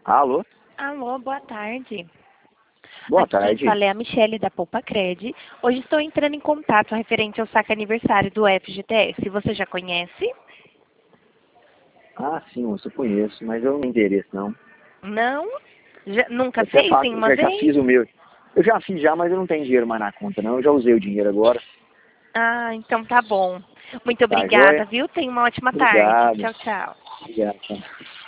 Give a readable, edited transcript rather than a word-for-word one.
Alô? Alô, boa tarde. Boa Aqui quem tarde. fala é a Michele da Poupa Cred. Hoje estou entrando em contato referente ao saque aniversário do FGTS. Você já conhece? Ah, sim, moço, eu conheço, mas eu não tenho interesse, não. Não? Nunca Eu até fez faço, nenhuma já vez? fiz o meu. Eu já fiz já, mas eu não tenho dinheiro mais na conta, não. Eu já usei o dinheiro agora. Ah, então tá bom. Muito Tá obrigada, joia? viu? Tenha uma ótima tarde. Obrigado. Tchau, tchau. Obrigado. Tá.